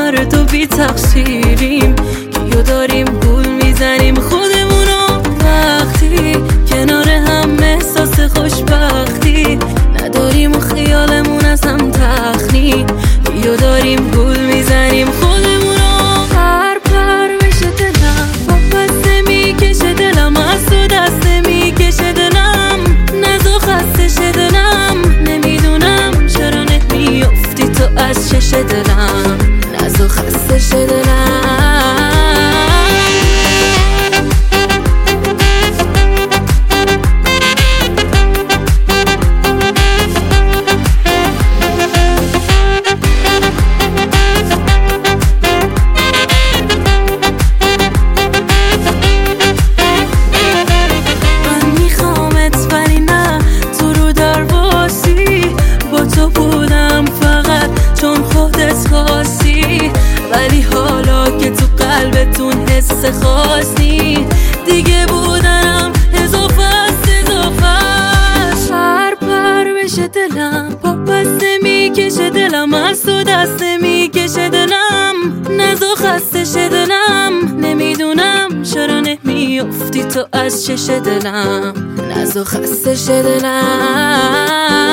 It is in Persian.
کنار تو بی تقصیریم، کیو داریم گول میزنیم خودمونو وقتی کنار هم احساس خوشبختی نداریم و خیالمون از هم تخنی، کیو داریم گول میزنیم خودمونو. پر پر بشه دلم با بسته میکشه دلم، از تو دسته میکشه دلم، نزو خسته شه دلم، نمیدونم چرا نمیافتی تو از چش دلم، نزو خسته شه دلم. چون خودت خاصی ولی حالا که تو قلبتون حس خاصی دیگه بودنم اضافه است پر پر بشه دلم با بسته میکشه دلم، از تو دسته میکشه دلم، نزو خسته شه دلم، نمیدونم چرا نمیافتی تو از چش دلم، نزو خسته شه دلم.